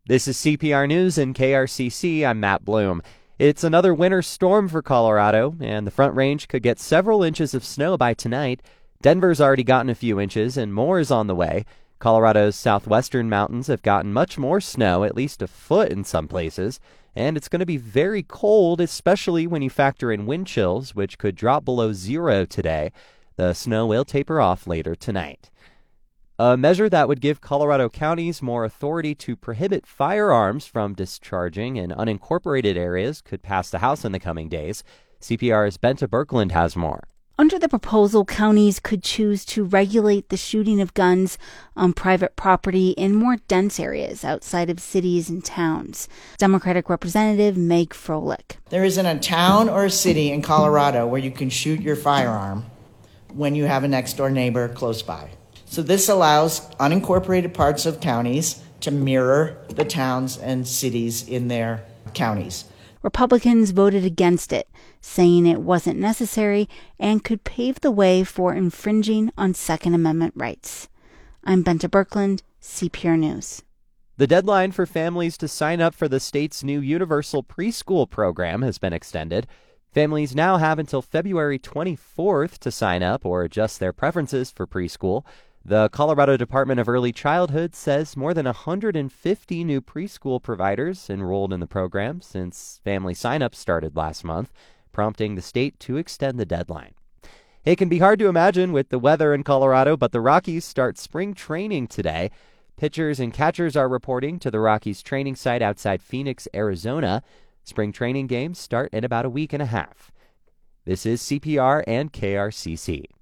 This is CPR News and KRCC. I'm Matt Bloom. It's another winter storm for Colorado, and the Front Range could get several inches of snow by tonight. Denver's already gotten a few inches, and more is on the way. Colorado's southwestern mountains have gotten much more snow, at least a foot in some places, and it's going to be very cold, especially when you factor in wind chills, which could drop below zero today. The snow will taper off later tonight. A measure that would give Colorado counties more authority to prohibit firearms from discharging in unincorporated areas could pass the House in the coming days. CPR's Bente Birkeland has more. Under the proposal, counties could choose to regulate the shooting of guns on private property in more dense areas outside of cities and towns. Democratic Representative Meg Froelich. There isn't a town or a city in Colorado where you can shoot your firearm when you have a next-door neighbor close by. So this allows unincorporated parts of counties to mirror the towns and cities in their counties. Republicans voted against it, saying it wasn't necessary and could pave the way for infringing on Second Amendment rights. I'm Bente Birkeland, CPR News. The deadline for families to sign up for the state's new universal preschool program has been extended. Families now have until February 24th to sign up or adjust their preferences for preschool. The Colorado Department of Early Childhood says more than 150 new preschool providers enrolled in the program since family sign-ups started last month, prompting the state to extend the deadline. It can be hard to imagine with the weather in Colorado, but the Rockies start spring training today. Pitchers and catchers are reporting to the Rockies training site outside Phoenix, Arizona. Spring training games start in about a week and a half. This is CPR and KRCC.